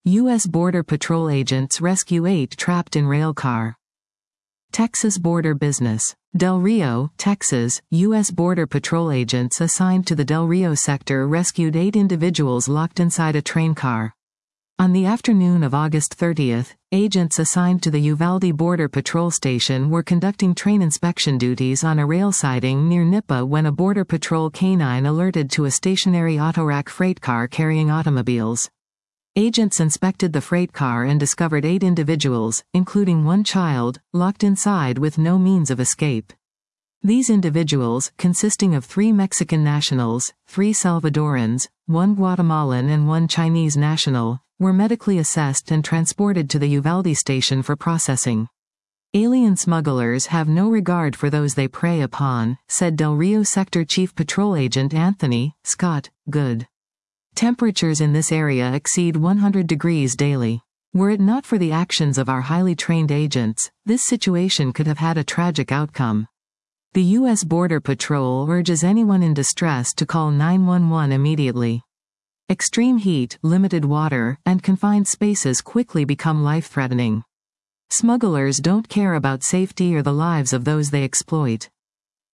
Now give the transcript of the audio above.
U.S. Border Patrol agents rescue 8 trapped in rail car. Texas border business. Del Rio, Texas, U.S. Border Patrol agents assigned to the Del Rio sector rescued 8 individuals locked inside a train car. On the afternoon of August 30th, agents assigned to the Uvalde Border Patrol Station were conducting train inspection duties on a rail siding near Nippa when a Border Patrol canine alerted to a stationary autorack freight car carrying automobiles. Agents inspected the freight car and discovered 8 individuals, including 1 child, locked inside with no means of escape. These individuals, consisting of 3 Mexican nationals, 3 Salvadorans, 1 Guatemalan and 1 Chinese national, were medically assessed and transported to the Uvalde station for processing. Alien smugglers have no regard for those they prey upon, said Del Rio Sector Chief Patrol Agent Anthony Scott Good. Temperatures in this area exceed 100 degrees daily. Were it not for the actions of our highly trained agents, this situation could have had a tragic outcome. The U.S. Border Patrol urges anyone in distress to call 911 immediately. Extreme heat, limited water, and confined spaces quickly become life-threatening. Smugglers don't care about safety or the lives of those they exploit.